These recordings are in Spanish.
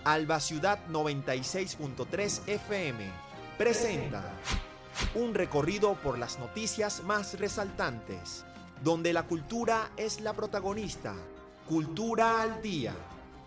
Alba Ciudad 96.3 FM presenta un recorrido por las noticias más resaltantes, donde la cultura es la protagonista. Cultura al día.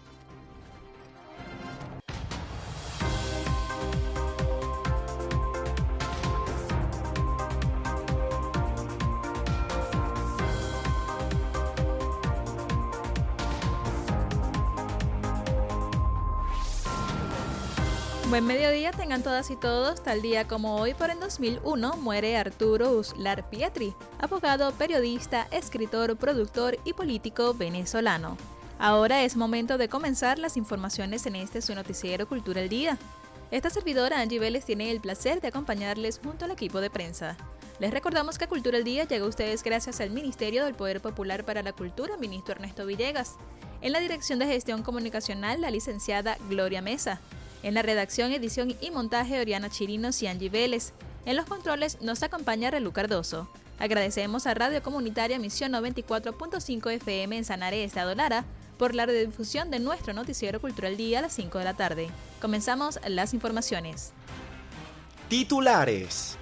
Buen mediodía tengan todas y todos. Tal día como hoy, por el 2001, muere Arturo Uslar Pietri, abogado, periodista, escritor, productor y político venezolano. Ahora es momento de comenzar las informaciones en este su noticiero Cultura al Día. Esta servidora, Angie Vélez, tiene el placer de acompañarles junto al equipo de prensa. Les recordamos que Cultura al Día llega a ustedes gracias al Ministerio del Poder Popular para la Cultura, ministro Ernesto Villegas. En la Dirección de Gestión Comunicacional, la licenciada Gloria Mesa. En la redacción, edición y montaje, Oriana Chirinos y Angie Vélez. En los controles nos acompaña Relú Cardoso. Agradecemos a Radio Comunitaria Misión 94.5 FM en Sanare, Estado Lara, por la redifusión de nuestro noticiero Cultural Día a las 5 de la tarde. Comenzamos las informaciones. Titulares.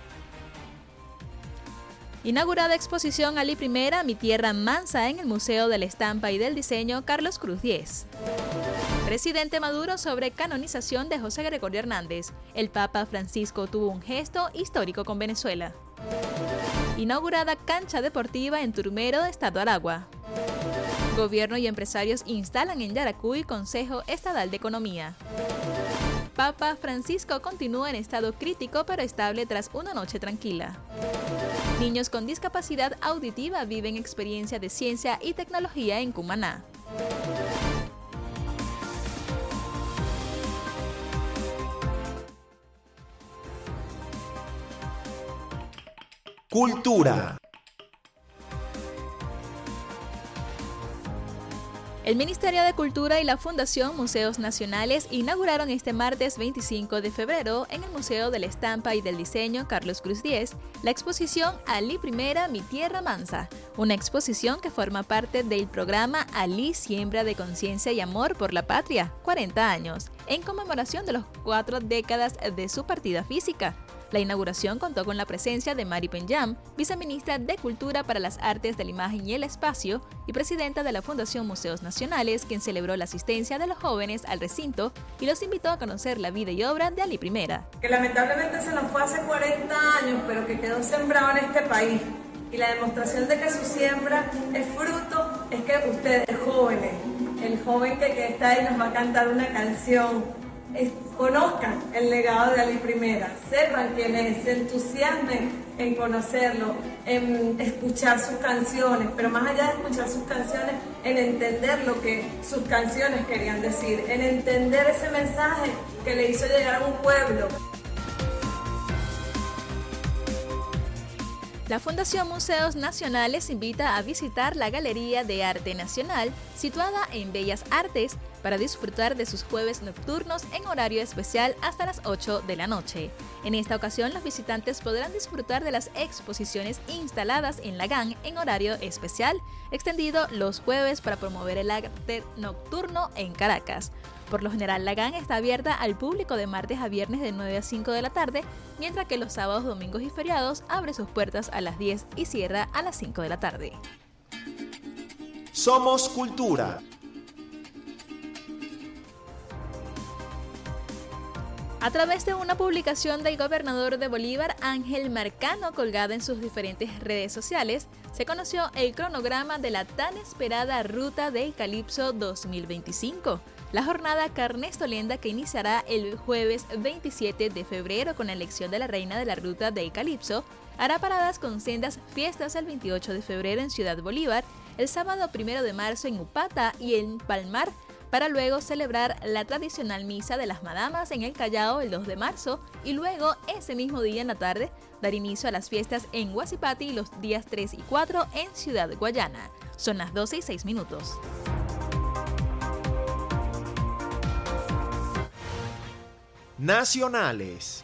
Inaugurada exposición Ali Primera, Mi Tierra Mansa en el Museo de la Estampa y del Diseño Carlos Cruz 10. Presidente Maduro sobre canonización de José Gregorio Hernández. El Papa Francisco tuvo un gesto histórico con Venezuela. Inaugurada cancha deportiva en Turmero, Estado Aragua. Gobierno y empresarios instalan en Yaracuy Consejo Estatal de Economía. Papa Francisco continúa en estado crítico pero estable tras una noche tranquila. Niños con discapacidad auditiva viven experiencia de ciencia y tecnología en Cumaná. Cultura. El Ministerio de Cultura y la Fundación Museos Nacionales inauguraron este martes 25 de febrero en el Museo de la Estampa y del Diseño Carlos Cruz 10 la exposición Ali Primera, Mi Tierra Mansa, una exposición que forma parte del programa Ali Siembra de Conciencia y Amor por la Patria, 40 años, en conmemoración de las 4 décadas de su partida física. La inauguración contó con la presencia de Mari Penyam, viceministra de Cultura para las Artes de la Imagen y el Espacio y presidenta de la Fundación Museos Nacionales, quien celebró la asistencia de los jóvenes al recinto y los invitó a conocer la vida y obra de Ali Primera. Que lamentablemente se nos fue hace 40 años, pero que quedó sembrado en este país. Y la demostración de que su siembra es fruto es que ustedes jóvenes, el joven que está ahí nos va a cantar una canción. Conozcan el legado de Ali Primera, sepan quién es, se entusiasmen en conocerlo, en escuchar sus canciones, pero más allá de escuchar sus canciones, en entender lo que sus canciones querían decir, en entender ese mensaje que le hizo llegar a un pueblo. La Fundación Museos Nacionales invita a visitar la Galería de Arte Nacional, situada en Bellas Artes, para disfrutar de sus jueves nocturnos en horario especial hasta las 8 de la noche. En esta ocasión, los visitantes podrán disfrutar de las exposiciones instaladas en la GAN en horario especial, extendido los jueves para promover el arte nocturno en Caracas. Por lo general, la GAN está abierta al público de martes a viernes de 9 a 5 de la tarde, mientras que los sábados, domingos y feriados abre sus puertas a las 10 y cierra a las 5 de la tarde. Somos Cultura. A través de una publicación del gobernador de Bolívar, Ángel Marcano, colgada en sus diferentes redes sociales, se conoció el cronograma de la tan esperada Ruta del Calipso 2025. La jornada carnestolenda que iniciará el jueves 27 de febrero con la elección de la reina de la Ruta del Calipso, hará paradas con sendas fiestas el 28 de febrero en Ciudad Bolívar, el sábado 1 de marzo en Upata y en Palmar, para luego celebrar la tradicional Misa de las Madamas en el Callao el 2 de marzo y luego, ese mismo día en la tarde, dar inicio a las fiestas en Huasipati los días 3 y 4 en Ciudad Guayana. Son las 12:06. Nacionales.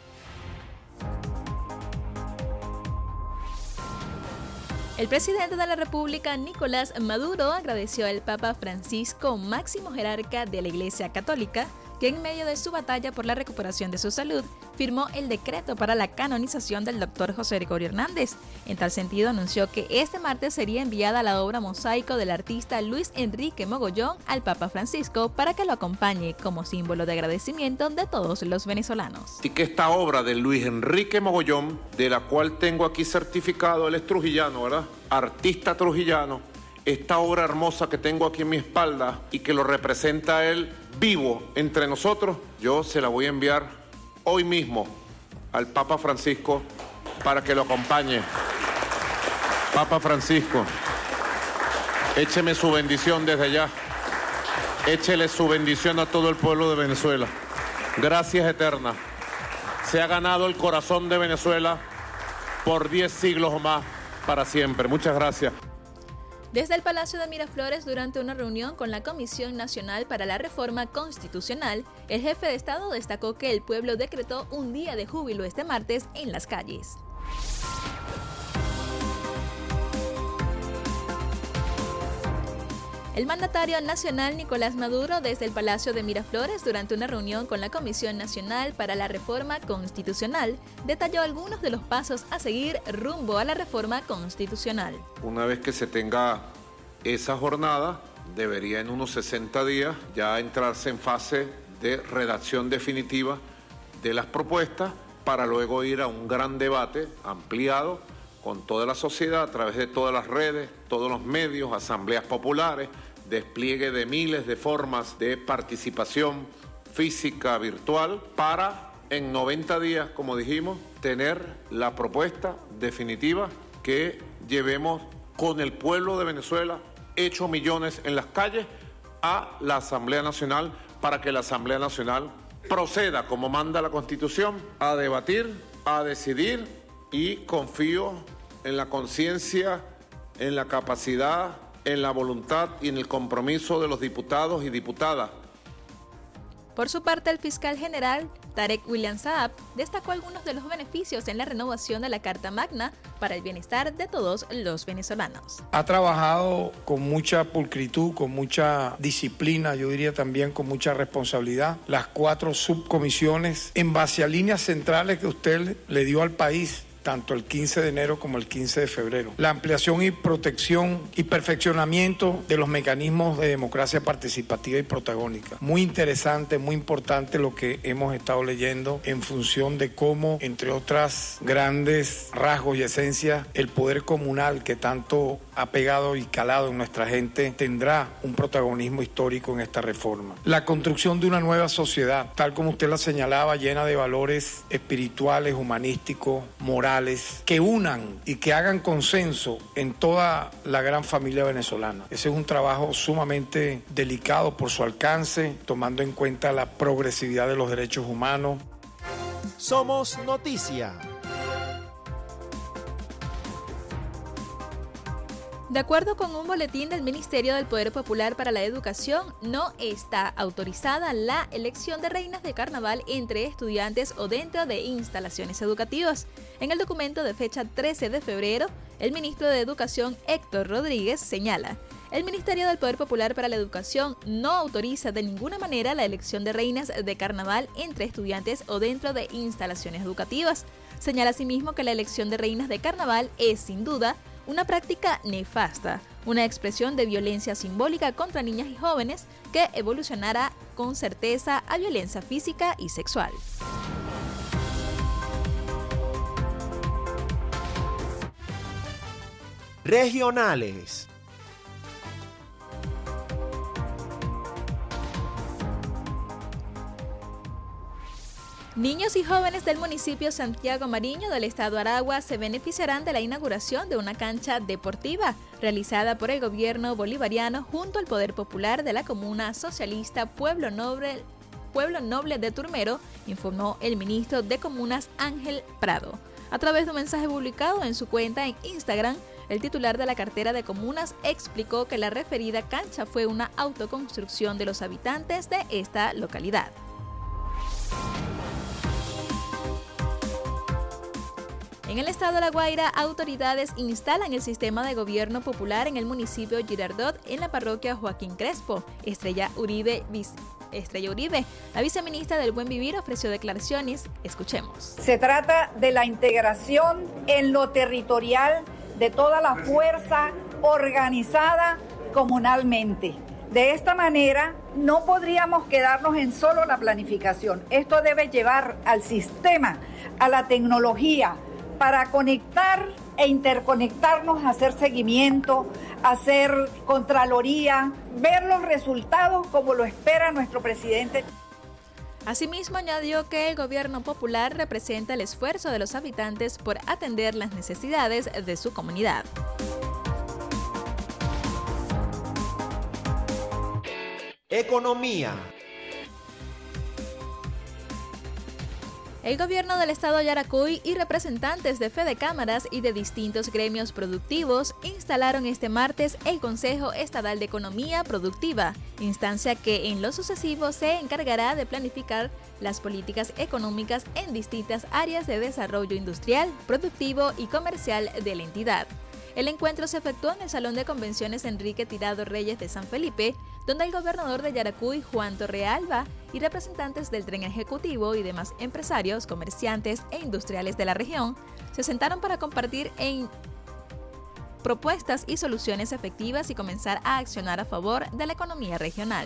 El presidente de la República, Nicolás Maduro, agradeció al Papa Francisco, máximo jerarca de la Iglesia Católica, que en medio de su batalla por la recuperación de su salud, firmó el decreto para la canonización del Dr. José Gregorio Hernández. En tal sentido, anunció que este martes sería enviada la obra Mosaico del artista Luis Enrique Mogollón al Papa Francisco para que lo acompañe como símbolo de agradecimiento de todos los venezolanos. Y que esta obra de Luis Enrique Mogollón, de la cual tengo aquí certificado, él es trujillano, ¿verdad? Artista trujillano. Esta obra hermosa que tengo aquí en mi espalda y que lo representa a él vivo entre nosotros, yo se la voy a enviar hoy mismo al Papa Francisco para que lo acompañe. Papa Francisco, écheme su bendición desde allá. Échele su bendición a todo el pueblo de Venezuela. Gracias eternas. Se ha ganado el corazón de Venezuela por 10 siglos o más, para siempre. Muchas gracias. Desde el Palacio de Miraflores, durante una reunión con la Comisión Nacional para la Reforma Constitucional, el jefe de Estado destacó que el pueblo decretó un día de júbilo este martes en las calles. El mandatario nacional Nicolás Maduro, desde el Palacio de Miraflores, durante una reunión con la Comisión Nacional para la Reforma Constitucional, detalló algunos de los pasos a seguir rumbo a la reforma constitucional. Una vez que se tenga esa jornada, debería en unos 60 días ya entrarse en fase de redacción definitiva de las propuestas para luego ir a un gran debate ampliado con toda la sociedad a través de todas las redes, todos los medios, asambleas populares, despliegue de miles de formas de participación física, virtual, para en 90 días, como dijimos, tener la propuesta definitiva que llevemos con el pueblo de Venezuela, hecho millones en las calles, a la Asamblea Nacional, para que la Asamblea Nacional proceda, como manda la Constitución, a debatir, a decidir, y confío en la conciencia, en la capacidad, en la voluntad y en el compromiso de los diputados y diputadas. Por su parte, el fiscal general Tarek William Saab destacó algunos de los beneficios en la renovación de la Carta Magna para el bienestar de todos los venezolanos. Ha trabajado con mucha pulcritud, con mucha disciplina, yo diría también con mucha responsabilidad, las 4 subcomisiones en base a líneas centrales que usted le dio al país, tanto el 15 de enero como el 15 de febrero. La ampliación y protección y perfeccionamiento de los mecanismos de democracia participativa y protagónica. Muy interesante, muy importante lo que hemos estado leyendo en función de cómo, entre otras grandes rasgos y esencias, el poder comunal que tanto ha pegado y calado en nuestra gente tendrá un protagonismo histórico en esta reforma. La construcción de una nueva sociedad, tal como usted la señalaba, llena de valores espirituales, humanísticos, morales, que unan y que hagan consenso en toda la gran familia venezolana. Ese es un trabajo sumamente delicado por su alcance, tomando en cuenta la progresividad de los derechos humanos. Somos Noticia. De acuerdo con un boletín del Ministerio del Poder Popular para la Educación, no está autorizada la elección de reinas de carnaval entre estudiantes o dentro de instalaciones educativas. En el documento de fecha 13 de febrero, el ministro de Educación, Héctor Rodríguez, señala: el Ministerio del Poder Popular para la Educación no autoriza de ninguna manera la elección de reinas de carnaval entre estudiantes o dentro de instalaciones educativas. Señala asimismo que la elección de reinas de carnaval es, sin duda, una práctica nefasta, una expresión de violencia simbólica contra niñas y jóvenes que evolucionará con certeza a violencia física y sexual. Regionales. Niños y jóvenes del municipio Santiago Mariño del estado Aragua se beneficiarán de la inauguración de una cancha deportiva realizada por el gobierno bolivariano junto al Poder Popular de la comuna socialista Pueblo Noble de Turmero, informó el ministro de Comunas Ángel Prado. A través de un mensaje publicado en su cuenta en Instagram, el titular de la cartera de comunas explicó que la referida cancha fue una autoconstrucción de los habitantes de esta localidad. En el estado de La Guaira, autoridades instalan el sistema de gobierno popular en el municipio Girardot, en la parroquia Joaquín Crespo. Estrella Uribe Estrella Uribe. La viceministra del Buen Vivir ofreció declaraciones. Escuchemos. Se trata de la integración en lo territorial de toda la fuerza organizada comunalmente. De esta manera no podríamos quedarnos en solo la planificación. Esto debe llevar al sistema, a la tecnología, para conectar e interconectarnos, hacer seguimiento, hacer contraloría, ver los resultados como lo espera nuestro presidente. Asimismo, añadió que el gobierno popular representa el esfuerzo de los habitantes por atender las necesidades de su comunidad. Economía. El gobierno del estado Yaracuy y representantes de Fedecámaras y de distintos gremios productivos instalaron este martes el Consejo Estatal de Economía Productiva, instancia que en lo sucesivo se encargará de planificar las políticas económicas en distintas áreas de desarrollo industrial, productivo y comercial de la entidad. El encuentro se efectuó en el Salón de Convenciones Enrique Tirado Reyes de San Felipe, donde el gobernador de Yaracuy, Juan Torrealba, y representantes del tren ejecutivo y demás empresarios, comerciantes e industriales de la región se sentaron para compartir en propuestas y soluciones efectivas y comenzar a accionar a favor de la economía regional.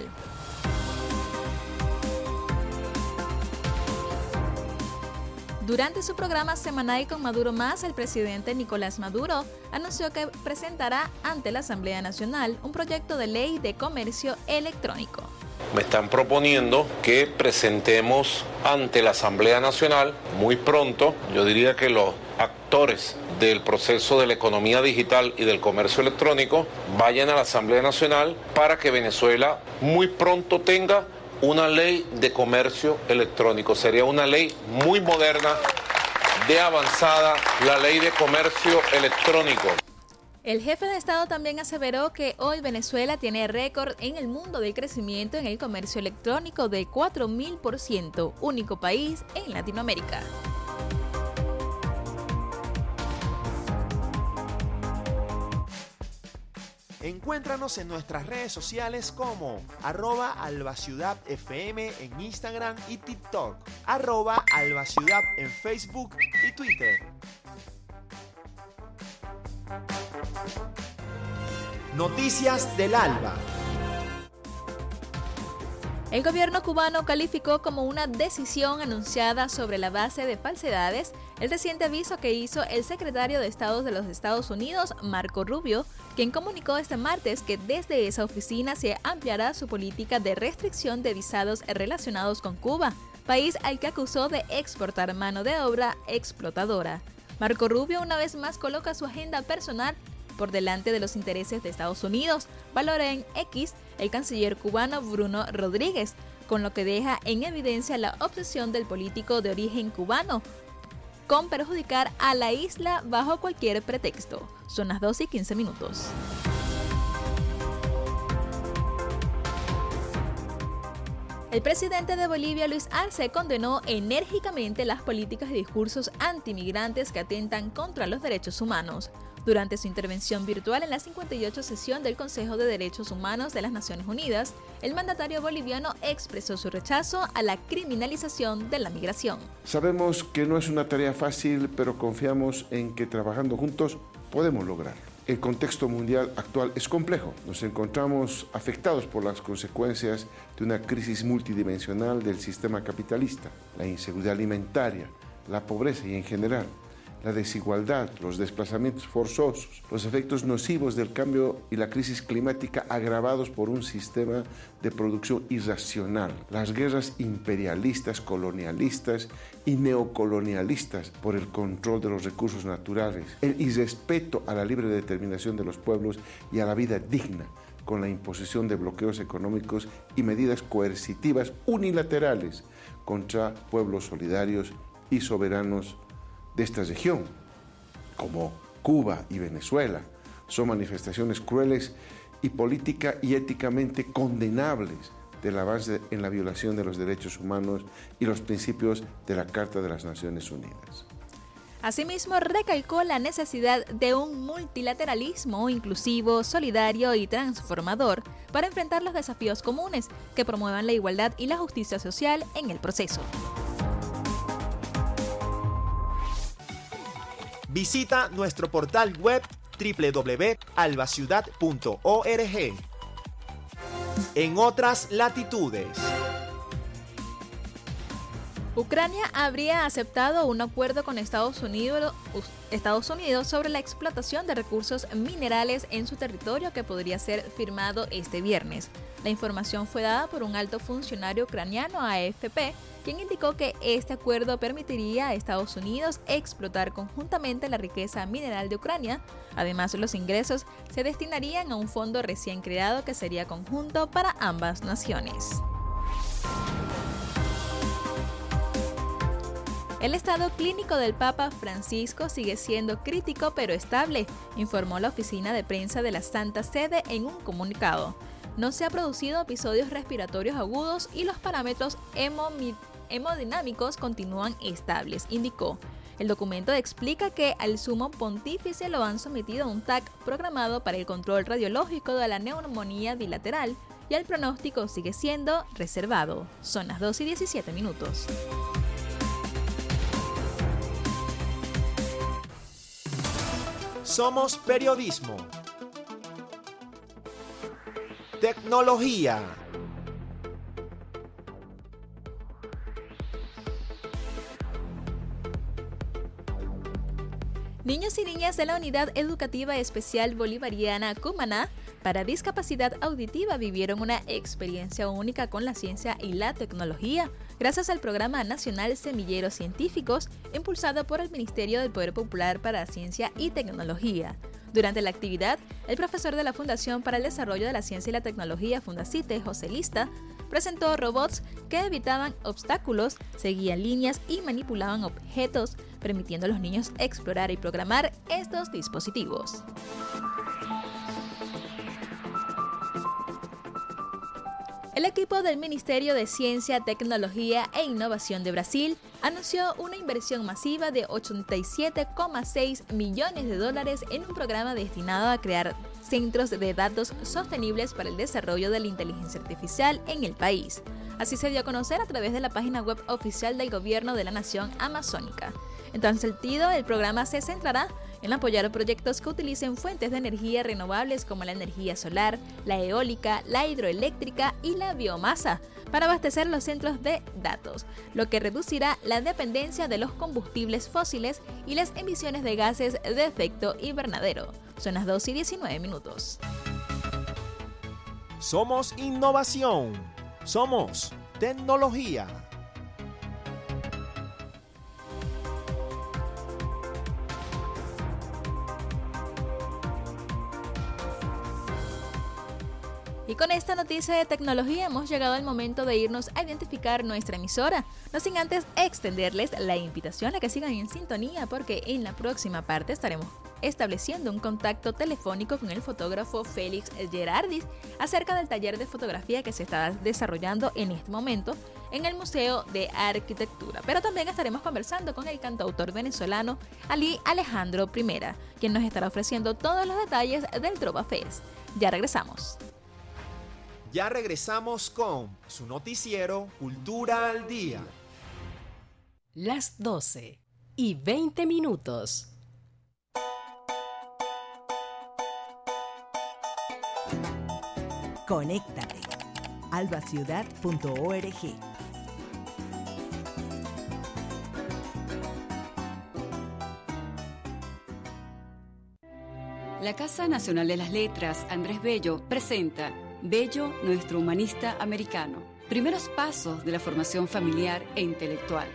Durante su programa semanal con Maduro Más, el presidente Nicolás Maduro anunció que presentará ante la Asamblea Nacional un proyecto de ley de comercio electrónico. Me están proponiendo que presentemos ante la Asamblea Nacional muy pronto, yo diría que los actores del proceso de la economía digital y del comercio electrónico vayan a la Asamblea Nacional para que Venezuela muy pronto tenga una ley de comercio electrónico. Sería una ley muy moderna, de avanzada, la ley de comercio electrónico. El jefe de Estado también aseveró que hoy Venezuela tiene récord en el mundo del crecimiento en el comercio electrónico de 4.000%, único país en Latinoamérica. Encuéntranos en nuestras redes sociales como @albaciudadfm en Instagram y TikTok, @albaciudad en Facebook y Twitter. Noticias del Alba. El gobierno cubano calificó como una decisión anunciada sobre la base de falsedades el reciente aviso que hizo el secretario de Estado de los Estados Unidos, Marco Rubio, quien comunicó este martes que desde esa oficina se ampliará su política de restricción de visados relacionados con Cuba, país al que acusó de exportar mano de obra explotadora. Marco Rubio una vez más coloca su agenda personal por delante de los intereses de Estados Unidos, valora en X el canciller cubano Bruno Rodríguez, con lo que deja en evidencia la obsesión del político de origen cubano con perjudicar a la isla bajo cualquier pretexto. Son las 12:15. El presidente de Bolivia, Luis Arce, condenó enérgicamente las políticas y discursos antimigrantes que atentan contra los derechos humanos. Durante su intervención virtual en la 58 sesión del Consejo de Derechos Humanos de las Naciones Unidas, el mandatario boliviano expresó su rechazo a la criminalización de la migración. Sabemos que no es una tarea fácil, pero confiamos en que trabajando juntos podemos lograrlo. El contexto mundial actual es complejo. Nos encontramos afectados por las consecuencias de una crisis multidimensional del sistema capitalista, la inseguridad alimentaria, la pobreza y en general la desigualdad, los desplazamientos forzosos, los efectos nocivos del cambio y la crisis climática agravados por un sistema de producción irracional, las guerras imperialistas, colonialistas y neocolonialistas por el control de los recursos naturales, el irrespeto a la libre determinación de los pueblos y a la vida digna, con la imposición de bloqueos económicos y medidas coercitivas unilaterales contra pueblos solidarios y soberanos de esta región, como Cuba y Venezuela, son manifestaciones crueles y política y éticamente condenables del avance en la violación de los derechos humanos y los principios de la Carta de las Naciones Unidas. Asimismo, recalcó la necesidad de un multilateralismo inclusivo, solidario y transformador para enfrentar los desafíos comunes que promuevan la igualdad y la justicia social en el proceso. Visita nuestro portal web www.albaciudad.org. En otras latitudes, Ucrania habría aceptado un acuerdo con Estados Unidos sobre la explotación de recursos minerales en su territorio que podría ser firmado este viernes. La información fue dada por un alto funcionario ucraniano a AFP, quien indicó que este acuerdo permitiría a Estados Unidos explotar conjuntamente la riqueza mineral de Ucrania. Además, los ingresos se destinarían a un fondo recién creado que sería conjunto para ambas naciones. El estado clínico del Papa Francisco sigue siendo crítico pero estable, informó la oficina de prensa de la Santa Sede en un comunicado. No se han producido episodios respiratorios agudos y los parámetros hemodinámicos continúan estables, indicó. El documento explica que al sumo pontífice lo han sometido a un TAC programado para el control radiológico de la neumonía bilateral y el pronóstico sigue siendo reservado. Son las 2:17. Somos periodismo. Tecnología. Niños y niñas de la Unidad Educativa Especial Bolivariana Cumaná para discapacidad auditiva vivieron una experiencia única con la ciencia y la tecnología, gracias al Programa Nacional Semilleros Científicos, impulsado por el Ministerio del Poder Popular para la Ciencia y Tecnología. Durante la actividad, el profesor de la Fundación para el Desarrollo de la Ciencia y la Tecnología, Fundacite, José Lista, presentó robots que evitaban obstáculos, seguían líneas y manipulaban objetos, permitiendo a los niños explorar y programar estos dispositivos. El equipo del Ministerio de Ciencia, Tecnología e Innovación de Brasil anunció una inversión masiva de $87,6 millones en un programa destinado a crear centros de datos sostenibles para el desarrollo de la inteligencia artificial en el país. Así se dio a conocer a través de la página web oficial del Gobierno de la Nación Amazónica. En tal sentido, el programa se centrará en apoyar proyectos que utilicen fuentes de energía renovables como la energía solar, la eólica, la hidroeléctrica y la biomasa para abastecer los centros de datos, lo que reducirá la dependencia de los combustibles fósiles y las emisiones de gases de efecto invernadero. Son las 2:19. Somos innovación. Somos tecnología. Y con esta noticia de tecnología hemos llegado al momento de irnos a identificar nuestra emisora, no sin antes extenderles la invitación a que sigan en sintonía porque en la próxima parte estaremos estableciendo un contacto telefónico con el fotógrafo Félix Gerardis acerca del taller de fotografía que se está desarrollando en este momento en el Museo de Arquitectura. Pero también estaremos conversando con el cantautor venezolano Ali Alejandro Primera, quien nos estará ofreciendo todos los detalles del Trova Fest. Ya regresamos. Ya regresamos con su noticiero Cultura al Día. Las 12:20. Conéctate. albaciudad.org. La Casa Nacional de las Letras, Andrés Bello, presenta Bello, nuestro humanista americano. Primeros pasos de la formación familiar e intelectual.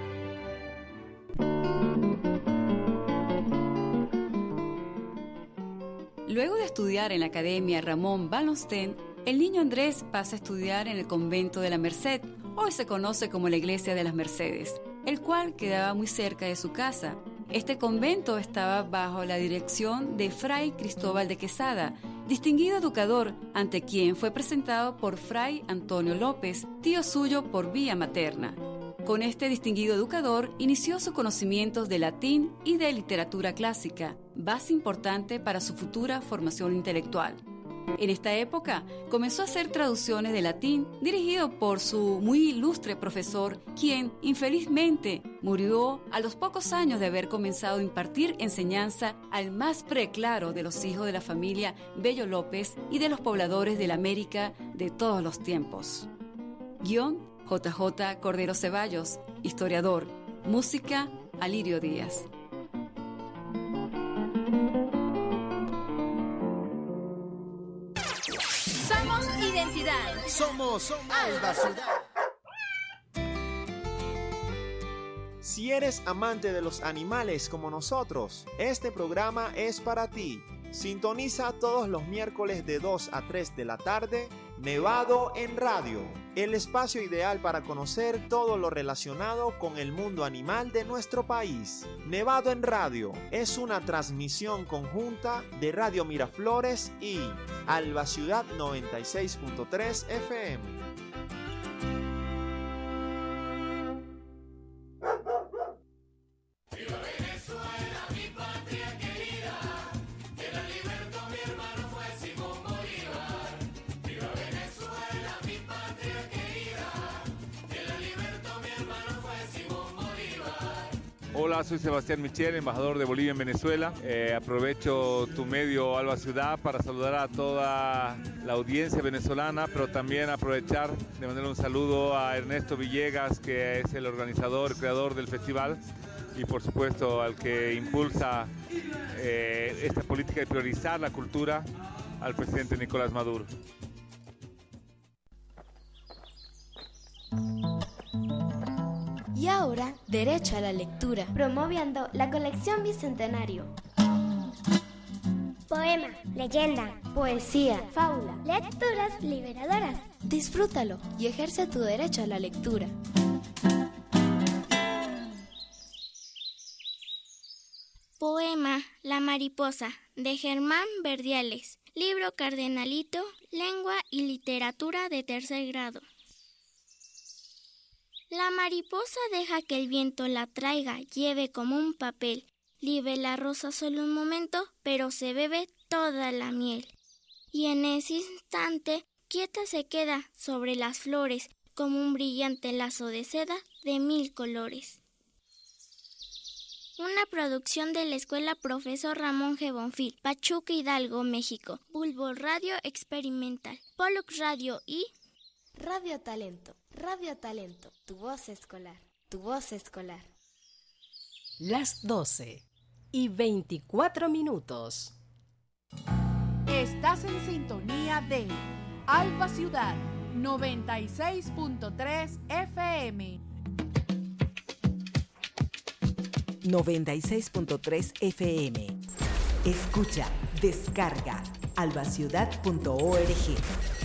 Luego de estudiar en la Academia Ramón Wallenstein, el niño Andrés pasa a estudiar en el convento de la Merced, hoy se conoce como la Iglesia de las Mercedes, el cual quedaba muy cerca de su casa. Este convento estaba bajo la dirección de Fray Cristóbal de Quesada, distinguido educador, ante quien fue presentado por Fray Antonio López, tío suyo por vía materna. Con este distinguido educador inició sus conocimientos de latín y de literatura clásica, base importante para su futura formación intelectual. En esta época comenzó a hacer traducciones de latín dirigido por su muy ilustre profesor, quien infelizmente murió a los pocos años de haber comenzado a impartir enseñanza al más preclaro de los hijos de la familia Bello López y de los pobladores de la América de todos los tiempos. Guión: JJ Cordero Ceballos, historiador. Música: Alirio Díaz. Somos identidad. Somos Alba Ciudad. Si eres amante de los animales como nosotros, este programa es para ti. Sintoniza todos los miércoles de 2 a 3 de la tarde, Nevado en Radio, el espacio ideal para conocer todo lo relacionado con el mundo animal de nuestro país. Nevado en Radio es una transmisión conjunta de Radio Miraflores y Alba Ciudad 96.3 FM. Hola, soy Sebastián Michel, embajador de Bolivia en Venezuela. Aprovecho tu medio Alba Ciudad para saludar a toda la audiencia venezolana, pero también aprovechar de mandar un saludo a Ernesto Villegas, que es el organizador, creador del festival, y por supuesto al que impulsa esta política de priorizar la cultura, al presidente Nicolás Maduro. Y ahora, derecho a la lectura, promoviendo la colección Bicentenario. Poema, leyenda, poesía, fábula, lecturas liberadoras. Disfrútalo y ejerce tu derecho a la lectura. Poema La mariposa, de Germán Verdiales. Libro Cardenalito, Lengua y Literatura de 3er grado. La mariposa deja que el viento la traiga, lleve como un papel. Libe la rosa solo un momento, pero se bebe toda la miel. Y en ese instante, quieta se queda sobre las flores, como un brillante lazo de seda de 1000 colores. Una producción de la Escuela Profesor Ramón G. Bonfil, Pachuca, Hidalgo, México. Bulbo Radio Experimental, Pollux Radio y Radio Talento. Radio Talento, tu voz escolar, tu voz escolar. Las 12:24. Estás en sintonía de Alba Ciudad 96.3 FM. 96.3 FM. Escucha, descarga, albaciudad.org.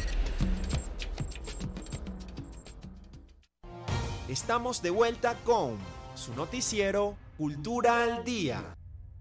Estamos de vuelta con su noticiero Cultura al Día.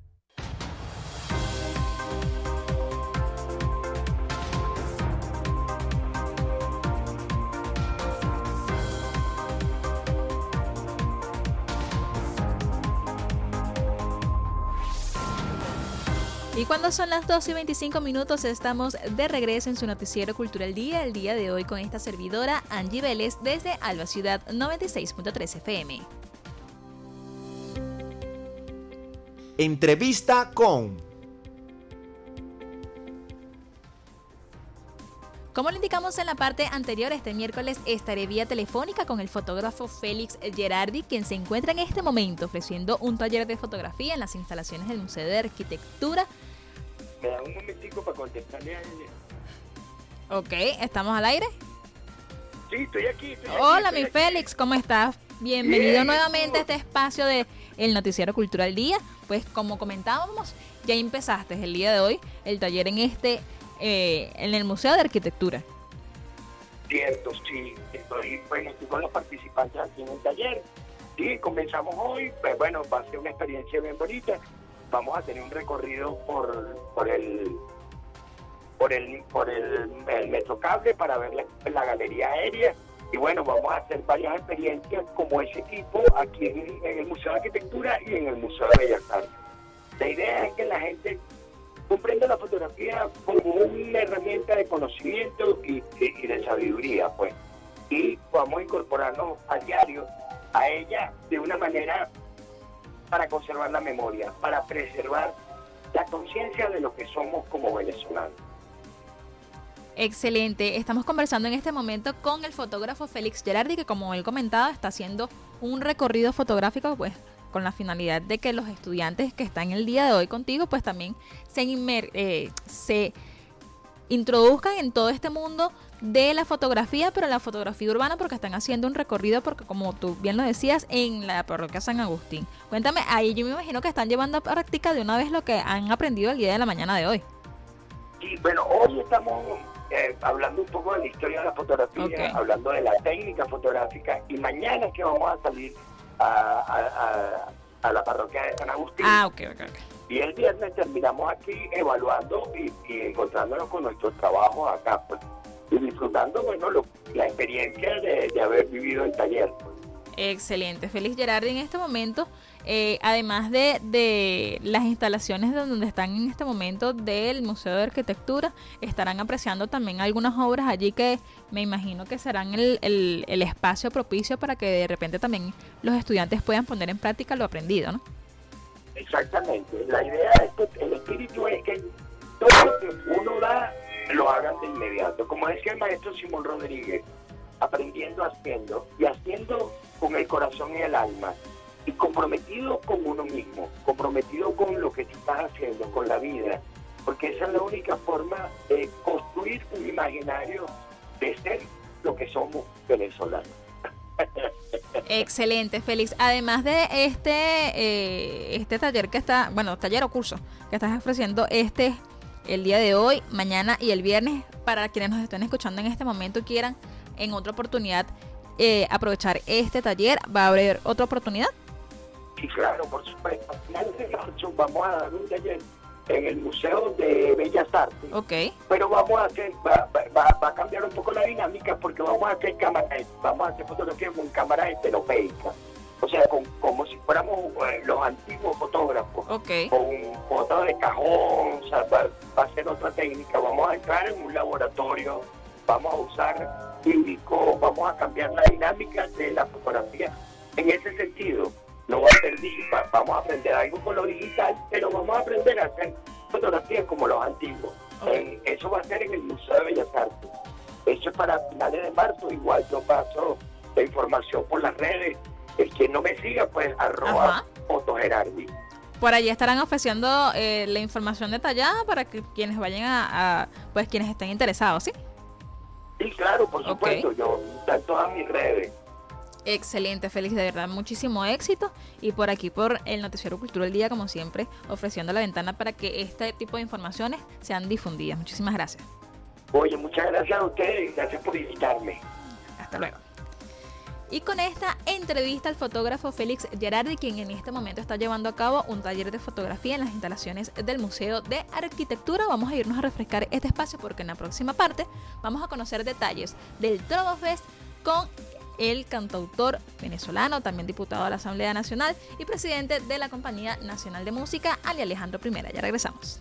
Y cuando son las 12:25, estamos de regreso en su noticiero Cultural Día, el día de hoy con esta servidora Angie Vélez desde Alba Ciudad 96.3 FM. Entrevista con... Como le indicamos en la parte anterior, este miércoles estaré vía telefónica con el fotógrafo Félix Gerardi, quien se encuentra en este momento ofreciendo un taller de fotografía en las instalaciones del Museo de Arquitectura. Me da un momentico para contestarle a ella. Ok, ¿estamos al aire? Sí, estoy aquí. Hola, mi Félix, ¿cómo estás? Bienvenido nuevamente a este espacio de El Noticiero Cultural Día. Pues como comentábamos, ya empezaste el día de hoy el taller en el Museo de Arquitectura. Cierto, sí. Estoy con los participantes aquí en el taller. Sí, comenzamos hoy. Pues bueno, va a ser una experiencia bien bonita. Vamos a tener un recorrido por el Metrocable para ver la galería aérea Y bueno, vamos a hacer varias experiencias como ese tipo aquí en el Museo de Arquitectura y en el Museo de Bellas Artes. La idea es que la gente comprenda la fotografía como una herramienta de conocimiento y de sabiduría, pues. Y vamos a incorporarnos a diario a ella de una manera para conservar la memoria, para preservar la conciencia de lo que somos como venezolanos. Excelente. Estamos conversando en este momento con el fotógrafo Félix Gerardi, que como él comentaba, está haciendo un recorrido fotográfico, pues, con la finalidad de que los estudiantes que están el día de hoy contigo, pues también se introduzcan en todo este mundo de la fotografía, pero la fotografía urbana, porque están haciendo un recorrido, porque como tú bien lo decías, en la parroquia San Agustín. Cuéntame, ahí yo me imagino que están llevando a práctica de una vez lo que han aprendido el día de la mañana de hoy. Sí, bueno, hoy estamos hablando un poco de la historia de la fotografía, hablando de la técnica fotográfica, y mañana es que vamos a salir a la parroquia de San Agustín. Ok. Y el viernes terminamos aquí evaluando y encontrándonos con nuestros trabajos acá, pues, y disfrutando, bueno, la experiencia de haber vivido el taller. Excelente. Félix Gerardi, en este momento, además de las instalaciones donde están en este momento del Museo de Arquitectura, estarán apreciando también algunas obras allí que me imagino que serán el espacio propicio para que de repente también los estudiantes puedan poner en práctica lo aprendido, ¿no? Exactamente. La idea el espíritu es que todo lo que uno da lo hagan de inmediato. Como decía el maestro Simón Rodríguez, aprendiendo haciendo, y haciendo con el corazón y el alma, y comprometido con uno mismo, comprometido con lo que tú estás haciendo, con la vida, porque esa es la única forma de construir un imaginario de ser lo que somos venezolanos. Excelente, Félix. Además de este taller que está, bueno, taller o curso que estás ofreciendo el día de hoy, mañana y el viernes, para quienes nos estén escuchando en este momento y quieran en otra oportunidad aprovechar este taller, ¿va a haber otra oportunidad? Sí, claro, por supuesto. Al final de marzo vamos a dar un taller en el Museo de Bellas Artes. Pero vamos a hacer, va a cambiar un poco la dinámica, porque vamos a hacer fotografía con cámaras estereopéicas. O sea, como si fuéramos los antiguos fotógrafos. Con fotos de cajón, o sea, va a ser otra técnica. Vamos a entrar en un laboratorio, vamos a usar químicos, vamos a cambiar la dinámica de la fotografía. En ese sentido, no va a ser digital, vamos a aprender algo con lo digital, pero vamos a aprender a hacer fotografías como los antiguos. Eso va a ser en el Museo de Bellas Artes. Eso es para finales de marzo. Igual yo paso la información por las redes. El que no me siga, pues @fotogerardi. Por allí estarán ofreciendo la información detallada para que quienes vayan pues quienes estén interesados, ¿sí? Sí, claro, por supuesto. Yo en todas mis redes. Excelente, Félix, de verdad, muchísimo éxito. Y por aquí, por el Noticiero Cultura del Día, como siempre, ofreciendo la ventana para que este tipo de informaciones sean difundidas. Muchísimas gracias. Oye, muchas gracias a ustedes. Gracias por invitarme. Hasta luego. Y con esta entrevista al fotógrafo Félix Gerardi, quien en este momento está llevando a cabo un taller de fotografía en las instalaciones del Museo de Arquitectura, vamos a irnos a refrescar este espacio, porque en la próxima parte vamos a conocer detalles del Trovo Fest con el cantautor venezolano, también diputado de la Asamblea Nacional y presidente de la Compañía Nacional de Música, Ali Alejandro I. Ya regresamos.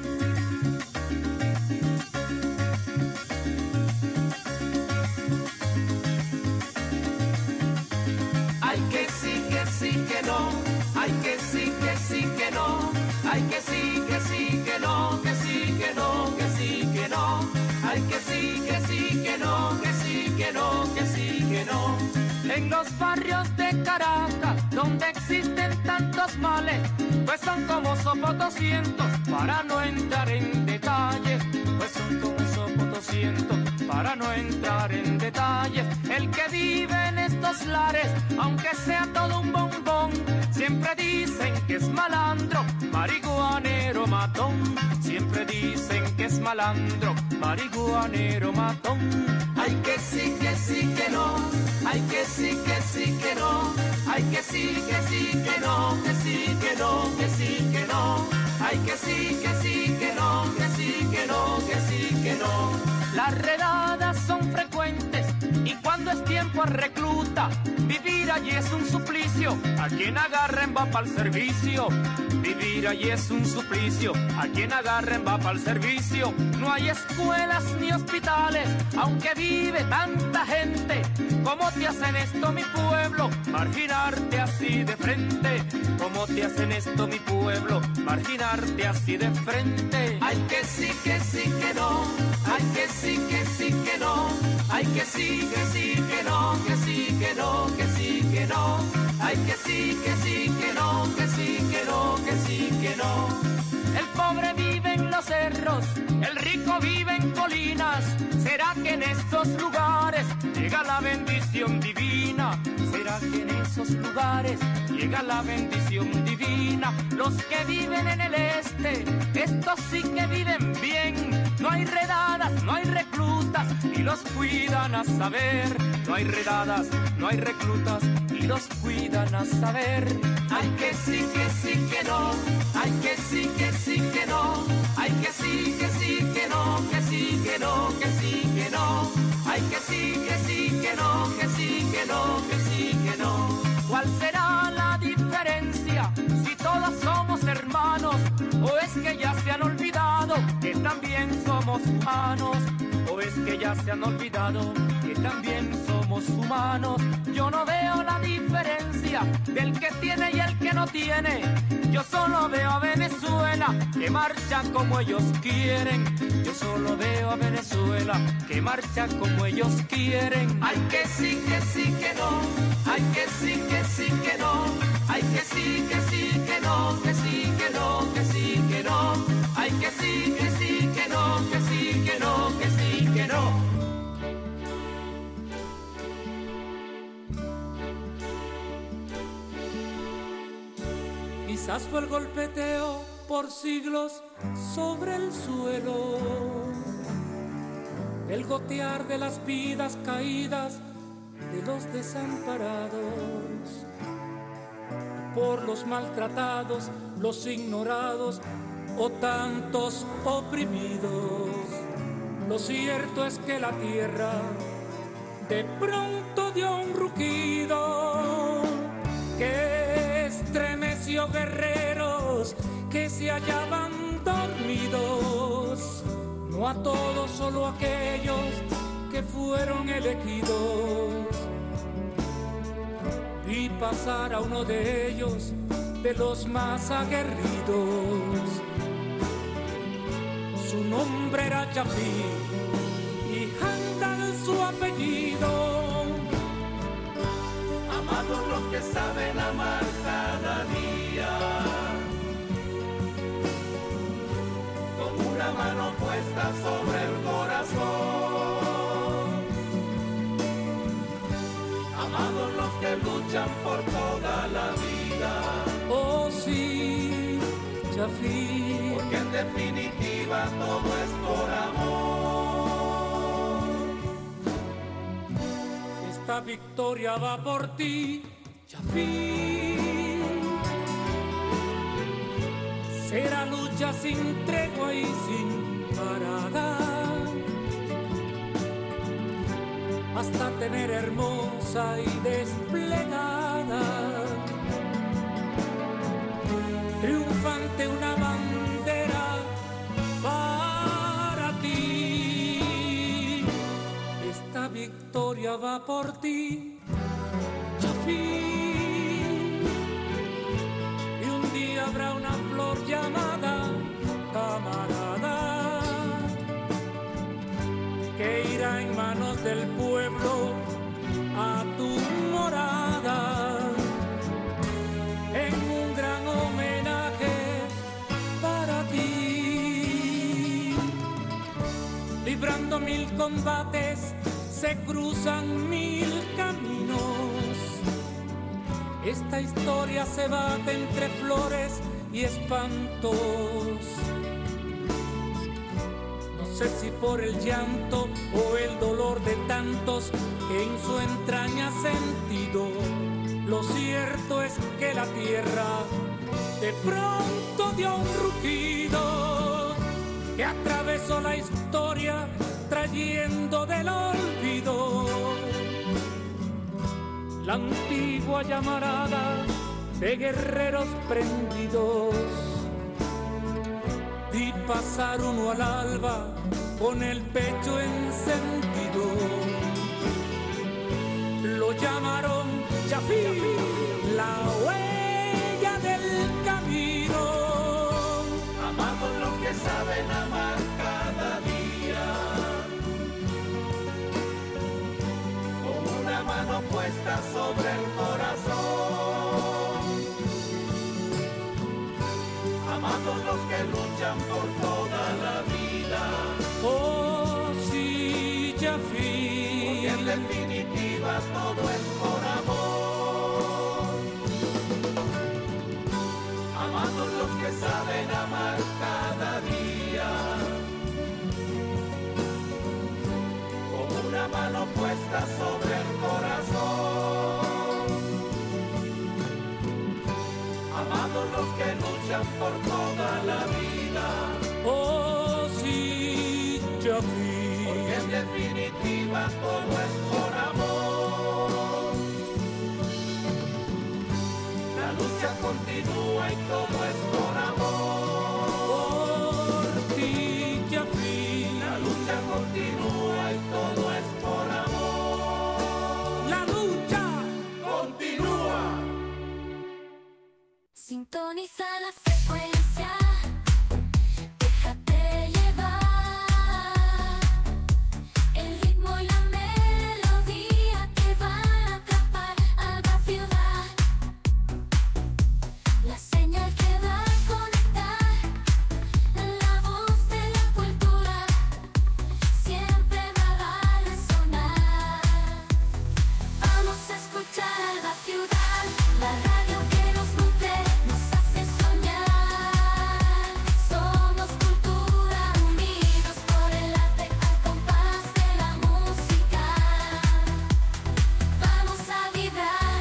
Ay, que sí, que sí, que no. Ay, que sí, que sí, que no. Ay, que sí, que sí, que no. Que sí, que no, que sí, que no. Ay, que sí, que sí, que no. Que sí, que no, que sí, que no. En los barrios de Caracas, donde existen tantos males, pues son como sopos 200, para no entrar en detalles. Pues son como sopos 200, para no entrar en detalles. El que vive en estos lares, aunque sea todo un bombón, siempre dicen que es malandro, marihuanero, matón. Siempre dicen que es malandro, marihuanero, matón. Ay, que sí, que no. Ay, que sí, que no. Ay, que sí, que no. Que sí, que no, que sí, que no. Ay, que sí, que no. Que sí, que no, que sí, que no. Las redadas son frecuentes y cuando es tiempo a recluta. Vivir allí es un suplicio, a quien agarren va pa'l servicio. Vivir allí es un suplicio, a quien agarren va pa'l servicio. No hay escuelas ni hospitales, aunque vive tanta gente. ¿Cómo te hacen esto, mi pueblo? Marginarte así de frente. ¿Cómo te hacen esto, mi pueblo? Marginarte así de frente. Ay, que sí, que no. Ay, que sí, que no. Ay, que sí, que no. Que sí, que no, que sí, que no. Ay, que sí, que no. Que sí, que no, que sí, que no. El pobre vive en los cerros, el rico vive en colinas. ¿Será que en esos lugares llega la bendición divina? ¿Será que en esos lugares llega la bendición divina? Los que viven en el este, estos sí que viven bien. No hay redadas, no hay reclutas y los cuidan a saber. No hay redadas, no hay reclutas y los cuidan a saber. Ay, que sí, que no. Ay, que sí, que no. Ay, que sí, que no. Que sí, que no, que sí, que no. Ay, que sí, que no. Que sí, que no, que sí, que no. ¿Cuál será la diferencia si todos somos hermanos? ¿O es que ya se han olvidado que también somos humanos? ¿O es que ya se han olvidado que también somos humanos? Yo no veo la diferencia del que tiene y el que no tiene. Yo solo veo a Venezuela que marcha como ellos quieren. Yo solo veo a Venezuela que marcha como ellos quieren. Ay, que sí, que no. Ay, que sí, que no. Ay, que sí, que no. Que sí, que no, que sí, que no. Ay, que sí, que no. Que sí, que no, que sí, que no. Quizás fue el golpeteo por siglos sobre el suelo, el gotear de las vidas caídas de los desamparados, por los maltratados, los ignorados o tantos oprimidos. Lo cierto es que la tierra de pronto dio un rugido que estremeció guerreros que se hallaban dormidos. No a todos, solo a aquellos que fueron elegidos. Vi pasar a uno de ellos, de los más aguerridos. Su nombre era Jafí y Handal su apellido. Amados los que saben amar cada día, con una mano puesta sobre el corazón. Amados los que luchan por toda la vida. Oh sí, Jafí, porque en definitiva todo es por amor. Esta victoria va por ti, Jafí. Será lucha sin tregua y sin parada, hasta tener hermosa y desplegada, triunfante una bandera para ti. Esta victoria va por ti, Jafí. Y un día habrá una flor llamada camarada, que irá en manos del pueblo a tu morada, en un gran homenaje para ti. Librando 1000 combates, se cruzan 1000 caminos. Esta historia se bate entre flores y espantos. No sé si por el llanto o el dolor de tantos que en su entraña sentido. Lo cierto es que la tierra de pronto dio un rugido que atravesó la historia trayendo del olvido la antigua llamarada de guerreros prendidos. Vi pasar uno al alba con el pecho encendido. Lo llamaron Jafí, la huella del camino. Amamos los que saben amar cada día, con una mano puesta sobre el corazón. Amamos los que luchan por toda la vida. Oh, sí, Jafí, porque en definitiva todo es por amor. Amamos los que saben amar cada día, con una mano puesta sobre el corazón. Amamos los que luchan por toda la vida. oh, sí, Jafí, Porque en definitiva todo es por amor. La lucha continúa y todo es por amor. por ti, Jafí, La lucha continúa y todo es por amor. la lucha Continúa. Sintoniza la frecuencia, déjate llevar. El ritmo y la melodía que van a atrapar a la ciudad. La señal que va a conectar, la voz de la cultura, siempre va a resonar. Vamos a escuchar la ciudad, la radio que nos nutre, nos hace soñar. Somos cultura, unidos por el arte al compás de la música. Vamos a vibrar.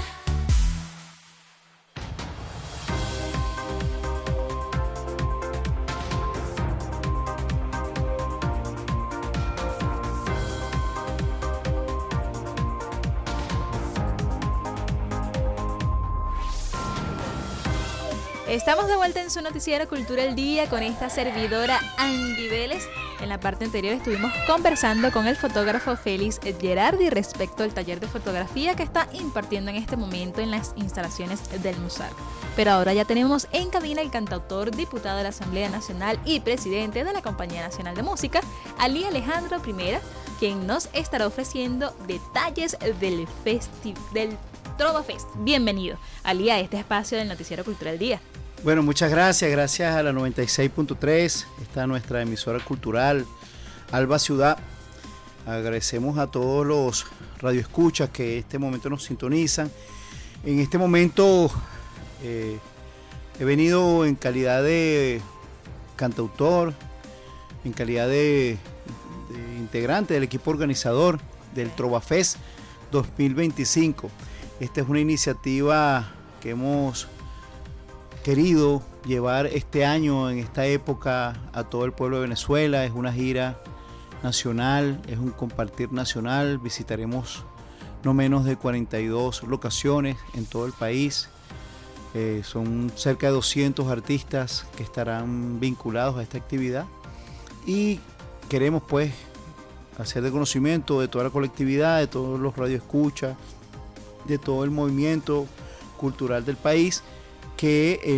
Estamos de vuelta en su noticiero Cultura al Día con esta servidora Angie Vélez. En la parte anterior estuvimos conversando con el fotógrafo Félix Gerardi respecto al taller de fotografía que está impartiendo en este momento en las instalaciones del MUSAC. Pero ahora ya tenemos en cabina el cantautor, diputado de la Asamblea Nacional y presidente de la Compañía Nacional de Música, Ali Alejandro I, quien nos estará ofreciendo detalles del Trova Fest. Bienvenido, Ali, a este espacio del noticiero Cultura al Día. Bueno, muchas gracias a la 96.3, esta nuestra emisora cultural, Alba Ciudad. Agradecemos a todos los radioescuchas que en este momento nos sintonizan. En este momento he venido en calidad de cantautor, en calidad de integrante del equipo organizador del Trova Fest 2025. Esta es una iniciativa que hemos querido llevar este año, en esta época, a todo el pueblo de Venezuela. Es una gira nacional, es un compartir nacional. Visitaremos no menos de 42 locaciones en todo el país. Son cerca de 200 artistas que estarán vinculados a esta actividad y queremos pues hacer de conocimiento de toda la colectividad, de todos los radioescuchas, de todo el movimiento cultural del país, que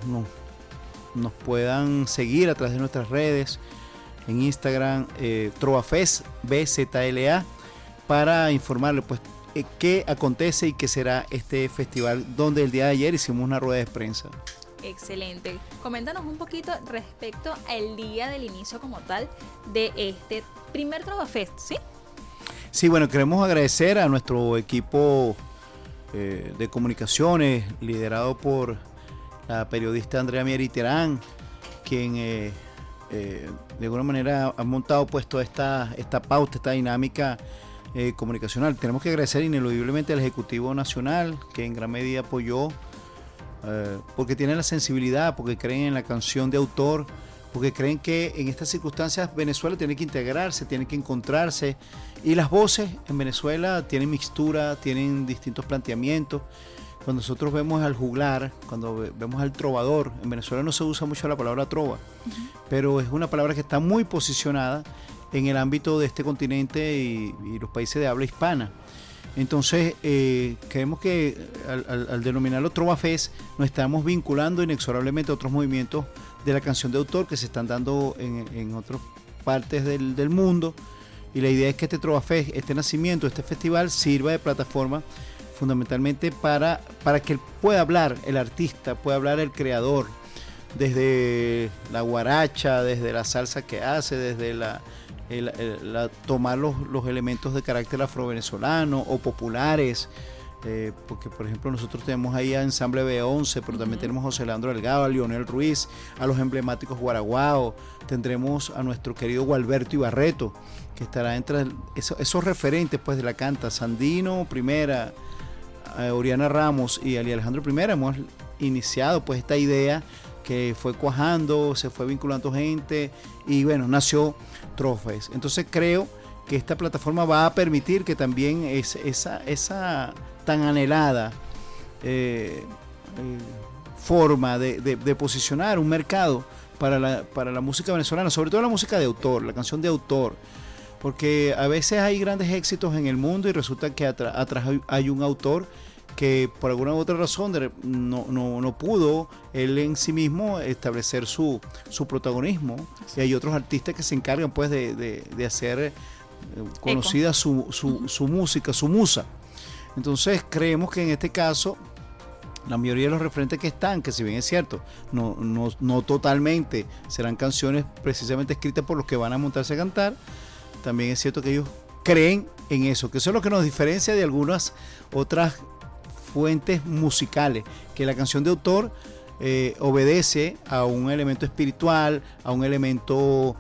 nos puedan seguir a través de nuestras redes, en Instagram, TrovaFest BZLA, para informarles pues qué acontece y qué será este festival, donde el día de ayer hicimos una rueda de prensa. Excelente. Coméntanos un poquito respecto al día del inicio como tal de este primer Trova Fest, ¿sí? Sí, bueno, queremos agradecer a nuestro equipo de comunicaciones, liderado por la periodista Andrea Mieri Terán, quien de alguna manera ha montado pues toda esta pauta, esta dinámica comunicacional. Tenemos que agradecer ineludiblemente al Ejecutivo Nacional, que en gran medida apoyó, porque tiene la sensibilidad, porque creen en la canción de autor, porque creen que en estas circunstancias Venezuela tiene que integrarse, tiene que encontrarse, y las voces en Venezuela tienen mixtura, tienen distintos planteamientos. Cuando nosotros vemos al juglar, cuando vemos al trovador, en Venezuela no se usa mucho la palabra trova, pero es una palabra que está muy posicionada en el ámbito de este continente y los países de habla hispana. Entonces, creemos que al denominarlo Trova Fest nos estamos vinculando inexorablemente a otros movimientos de la canción de autor que se están dando en otras partes del mundo, y la idea es que este Trova Fest, este nacimiento, este festival sirva de plataforma fundamentalmente para que pueda hablar el artista, pueda hablar el creador, desde la guaracha, desde la salsa que hace, desde tomar los elementos de carácter afrovenezolano o populares, porque por ejemplo nosotros tenemos ahí a Ensamble B11, pero también tenemos a José Leandro Delgado, a Lionel Ruiz, a los emblemáticos Guaraguao, tendremos a nuestro querido Gualberto Ibarreto, que estará entre esos referentes pues de la canta, Sandino Primera, Oriana Ramos y Ali Alejandro Primera. Hemos iniciado pues esta idea que fue cuajando, se fue vinculando gente y bueno, nació Trova Fest. Entonces creo que esta plataforma va a permitir que también esa tan anhelada forma de posicionar un mercado para la música venezolana, sobre todo la música de autor, la canción de autor, porque a veces hay grandes éxitos en el mundo y resulta que atrás hay un autor que por alguna u otra razón no pudo él en sí mismo establecer su protagonismo, y hay otros artistas que se encargan pues de hacer conocida su música, su musa. Entonces creemos que en este caso la mayoría de los referentes que están, que si bien es cierto, no totalmente serán canciones precisamente escritas por los que van a montarse a cantar, también es cierto que ellos creen en eso, que eso es lo que nos diferencia de algunas otras fuentes musicales, que la canción de autor obedece a un elemento espiritual, a un elemento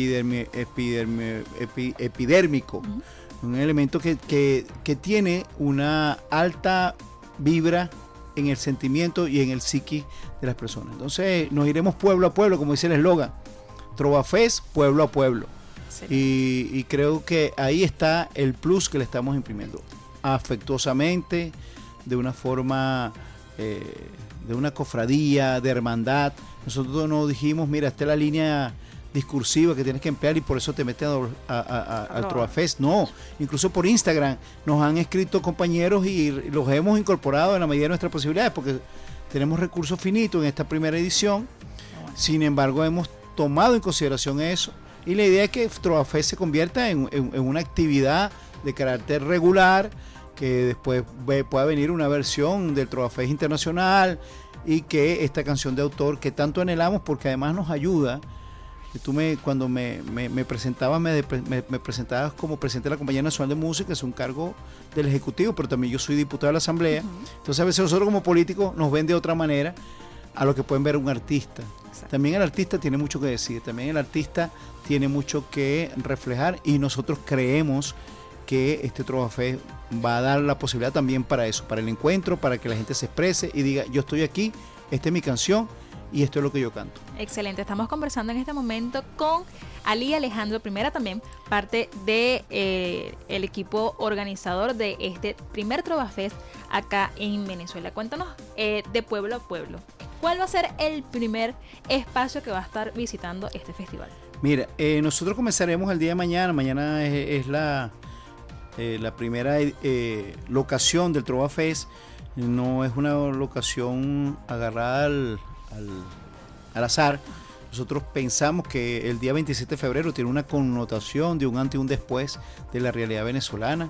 epidérmico, un elemento que tiene una alta vibra en el sentimiento y en el psiquis de las personas. Entonces nos iremos pueblo a pueblo, como dice el eslogan, Trova Fest, pueblo a pueblo. Y creo que ahí está el plus que le estamos imprimiendo, afectuosamente, de una forma, de una cofradía, de hermandad. Nosotros nos dijimos, mira, esta es la línea discursiva que tienes que emplear y por eso te metes al Trova Fest. No, incluso por Instagram nos han escrito compañeros y los hemos incorporado en la medida de nuestras posibilidades, porque tenemos recursos finitos en esta primera edición. Sin embargo, hemos tomado en consideración eso, y la idea es que Trova Fest se convierta en una actividad de carácter regular, que después pueda venir una versión del Trova Fest internacional, y que esta canción de autor que tanto anhelamos, porque además nos ayuda. Tú cuando me presentabas, me presentabas como presidente de la Compañía Nacional de Música, es un cargo del Ejecutivo, pero también yo soy diputado de la Asamblea. Entonces a veces nosotros como políticos nos ven de otra manera a lo que pueden ver un artista. Exacto. También el artista tiene mucho que decir, también el artista tiene mucho que reflejar, y nosotros creemos que este Trova Fest va a dar la posibilidad también para eso, para el encuentro, para que la gente se exprese y diga, yo estoy aquí, esta es mi canción y esto es lo que yo canto. Excelente, estamos conversando en este momento con Ali Alejandro Primera, también parte de el equipo organizador de este primer Trova Fest acá en Venezuela. Cuéntanos de pueblo a pueblo, ¿cuál va a ser el primer espacio que va a estar visitando este festival? Mira, nosotros comenzaremos el día de mañana. Mañana es la primera locación del Trova Fest. No es una locación agarrada al azar. Nosotros pensamos que el día 27 de febrero tiene una connotación de un antes y un después de la realidad venezolana.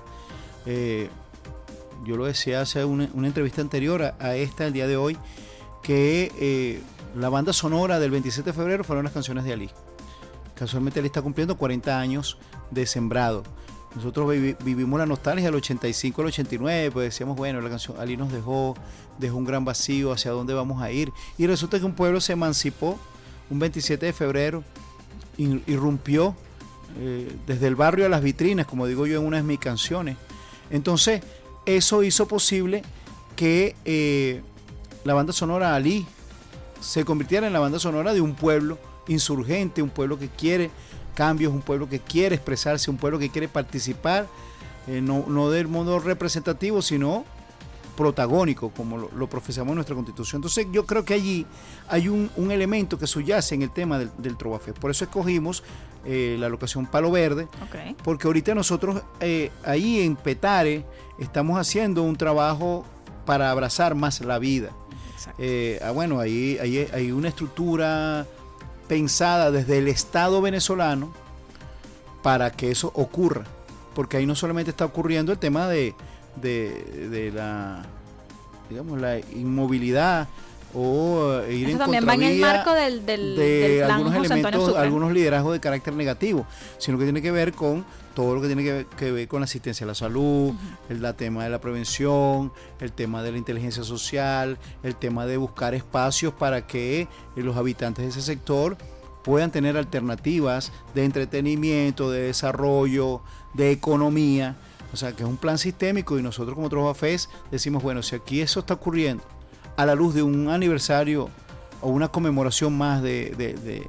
Yo lo decía hace una entrevista anterior a esta, el día de hoy, que la banda sonora del 27 de febrero fueron las canciones de Ali. Casualmente Ali está cumpliendo 40 años de Sembrado. Nosotros vivimos la nostalgia del 85 al 89, pues decíamos, bueno, la canción Ali nos dejó un gran vacío, hacia dónde vamos a ir. Y resulta que un pueblo se emancipó un 27 de febrero, irrumpió desde el barrio a las vitrinas, como digo yo en una de mis canciones. Entonces, eso hizo posible que la banda sonora Ali se convirtiera en la banda sonora de un pueblo insurgente, un pueblo que quiere cambios, un pueblo que quiere expresarse, un pueblo que quiere participar, no del modo representativo, sino protagónico, como lo profesamos en nuestra Constitución. Entonces yo creo que allí hay un elemento que subyace en el tema del Trovafest. Por eso escogimos la locación Palo Verde, porque ahorita nosotros ahí en Petare estamos haciendo un trabajo para abrazar más la vida. Bueno, ahí hay una estructura pensada desde el Estado venezolano para que eso ocurra, porque ahí no solamente está ocurriendo el tema de la, digamos, la inmovilidad o ir eso en también va en el marco del plan algunos José Antonio elementos, Sucre. algunos liderazgos de carácter negativo, sino que tiene que ver con todo lo que tiene que ver con la asistencia a la salud, el tema de la prevención, el tema de la inteligencia social, el tema de buscar espacios para que los habitantes de ese sector puedan tener alternativas de entretenimiento, de desarrollo, de economía. O sea, que es un plan sistémico, y nosotros como Trovafest decimos, bueno, si aquí eso está ocurriendo a la luz de un aniversario o una conmemoración más de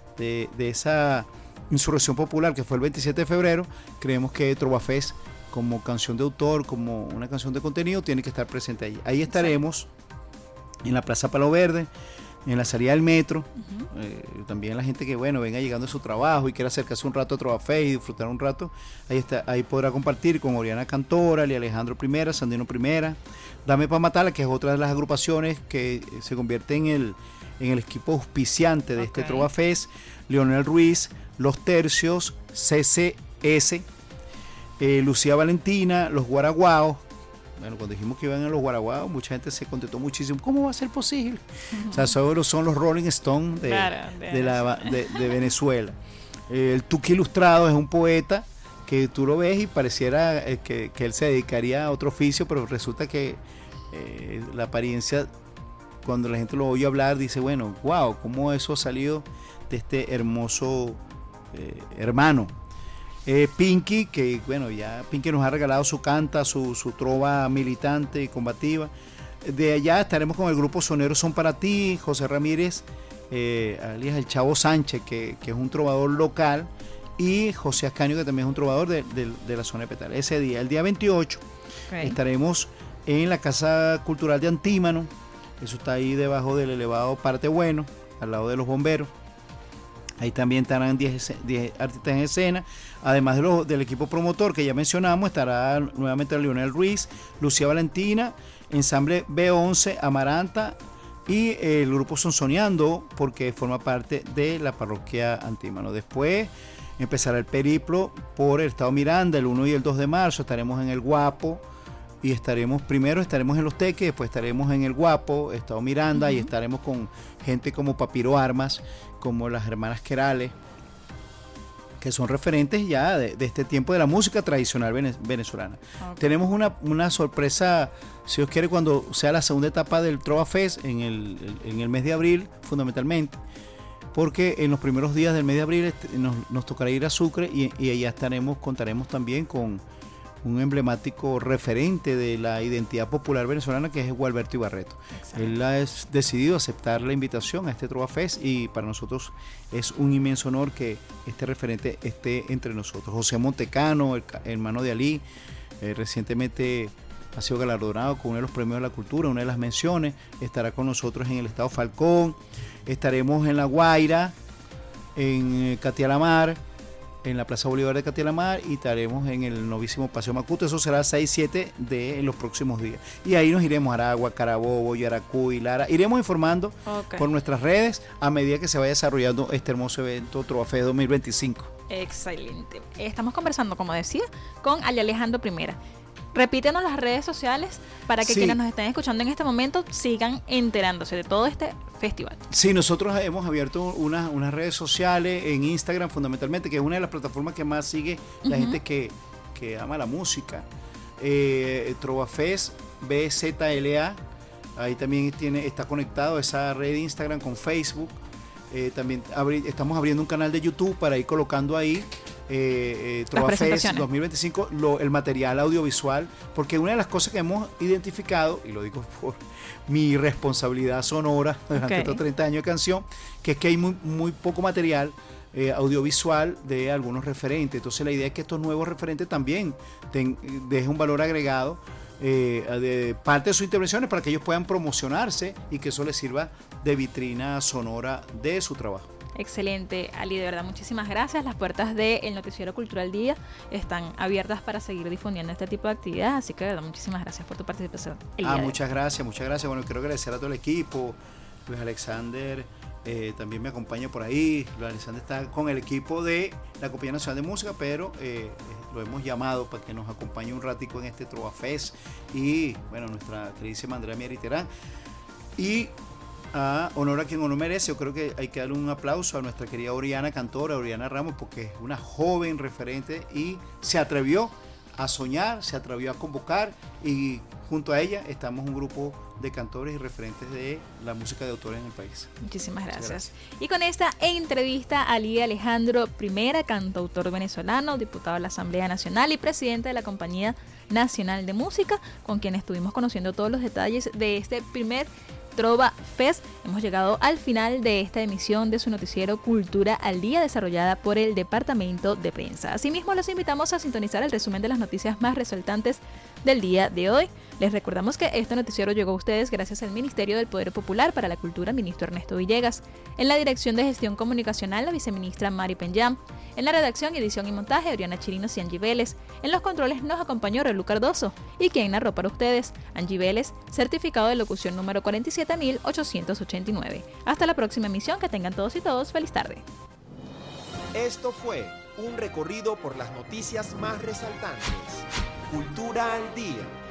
esa insurrección popular que fue el 27 de febrero, creemos que Trovafest como canción de autor, como una canción de contenido, tiene que estar presente ahí. Ahí estaremos en la Plaza Palo Verde, en la salida del metro. También la gente que venga llegando a su trabajo y quiera acercarse un rato a Trovafest y disfrutar un rato, ahí podrá compartir con Oriana Cantora, Lia Alejandro I, Sandino I, Dame Pa' Matarla, que es otra de las agrupaciones que se convierte en el equipo auspiciante de este Trovafest, Leonel Ruiz, Los Tercios, CCS, Lucía Valentina, Los Guaraguaos. Bueno, cuando dijimos que iban a los Guaraguaos, mucha gente se contentó muchísimo. ¿Cómo va a ser posible? O sea, son los Rolling Stones de Venezuela. El Tuki Ilustrado es un poeta que tú lo ves y pareciera que él se dedicaría a otro oficio, pero resulta que la apariencia, cuando la gente lo oye hablar, dice, bueno, wow, cómo eso ha salido de este hermoso hermano. Pinky, que ya Pinky nos ha regalado su canta, su trova militante y combativa. De allá estaremos con el grupo Soneros Son Para Ti, José Ramírez, alias el Chavo Sánchez, que es un trovador local, y José Ascaño, que también es un trovador de la zona de Petare. Ese día, el día 28, estaremos en la Casa Cultural de Antímano. Eso está ahí debajo del elevado Parte Bueno, al lado de los bomberos. Ahí también estarán 10 artistas en escena. Además del equipo promotor que ya mencionamos, estará nuevamente Leonel Ruiz, Lucía Valentina, Ensamble B11, Amaranta y el grupo Sonsoneando, porque forma parte de la parroquia Antímano. Después empezará el periplo por el Estado Miranda, el 1 y el 2 de marzo. Estaremos en el Guapo y estaremos en Los Teques, después estaremos en el Guapo, Estado Miranda, y estaremos con gente como Papiro Armas, como las hermanas Querales, que son referentes ya de este tiempo de la música tradicional venezolana. Tenemos una sorpresa, si Dios quiere, cuando sea la segunda etapa del Trovafest en el mes de abril, fundamentalmente, porque en los primeros días del mes de abril nos tocará ir a Sucre, y allá contaremos también con un emblemático referente de la identidad popular venezolana, que es Gualberto Ibarreto. Él ha decidido aceptar la invitación a este Trovafest, y para nosotros es un inmenso honor que este referente esté entre nosotros. José Montecano, el hermano de Ali, recientemente ha sido galardonado con uno de los premios de la cultura, una de las menciones. Estará con nosotros en el Estado Falcón. Estaremos en La Guaira, en Catialamar, en la Plaza Bolívar de Catialamar, y estaremos en el novísimo Paseo Macuto. Eso será 6-7 de los próximos días. Y ahí nos iremos a Aragua, Carabobo, Yaracuy, Lara. Iremos informando por nuestras redes a medida que se vaya desarrollando este hermoso evento Trovafest 2025. Excelente. Estamos conversando, como decía, con Lia Alejandro I. Repítenos las redes sociales para que quienes nos estén escuchando en este momento sigan enterándose de todo este festival. Sí, nosotros hemos abierto unas redes sociales en Instagram fundamentalmente, que es una de las plataformas que más sigue la gente que ama la música. Trovafest BZLA, ahí también está conectado esa red de Instagram con Facebook. También estamos abriendo un canal de YouTube para ir colocando ahí Trova Fest 2025, el material audiovisual, porque una de las cosas que hemos identificado, y lo digo por mi responsabilidad sonora durante estos 30 años de canción, que es que hay muy poco material audiovisual de algunos referentes. Entonces la idea es que estos nuevos referentes también dejen un valor agregado de parte de sus intervenciones para que ellos puedan promocionarse y que eso les sirva de vitrina sonora de su trabajo. Excelente, Ali, de verdad, muchísimas gracias. Las puertas del Noticiero Cultural Día están abiertas para seguir difundiendo este tipo de actividades, así que de verdad, muchísimas gracias por tu participación. Muchas gracias. Bueno, quiero agradecer a todo el equipo. Luis Alexander también me acompaña por ahí. Luis Alexander está con el equipo de la Compañía Nacional de Música, pero lo hemos llamado para que nos acompañe un ratico en este Trova Fest. Y bueno, nuestra queridísima Andrea Mieri Terán. Y a honor a quien honor merece, yo creo que hay que darle un aplauso a nuestra querida Oriana Cantora, Oriana Ramos, porque es una joven referente y se atrevió a soñar, se atrevió a convocar, y junto a ella estamos un grupo de cantores y referentes de la música de autores en el país. Muchísimas gracias. Y con esta entrevista a Ali Alejandro Primera, cantautor venezolano, diputado de la Asamblea Nacional y presidente de la Compañía Nacional de Música, con quien estuvimos conociendo todos los detalles de este primer Trova Fest. Hemos llegado al final de esta emisión de su noticiero Cultura al Día, desarrollada por el Departamento de Prensa. Asimismo, los invitamos a sintonizar el resumen de las noticias más resaltantes del día de hoy. Les recordamos que este noticiero llegó a ustedes gracias al Ministerio del Poder Popular para la Cultura, ministro Ernesto Villegas. En la Dirección de Gestión Comunicacional, la viceministra Mari Penyam. En la redacción, edición y montaje, Oriana Chirinos y Angie Vélez. En los controles nos acompañó Relu Cardoso. Y quien narró para ustedes, Angie Vélez, certificado de locución número 47.889. Hasta la próxima emisión, que tengan todos y todos feliz tarde. Esto fue un recorrido por las noticias más resaltantes. Cultura al Día.